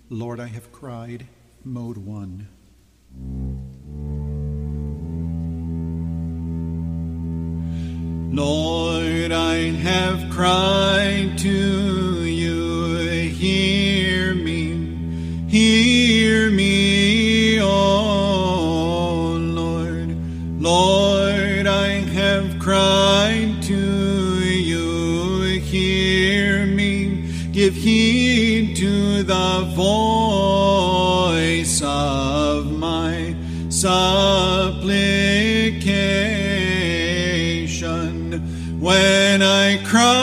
Lord, I have cried, Mode 1. Lord, I have cried to you, hear me, O Lord. Lord, I have cried to you, hear me, give heed to the voice of my supplication. When I cry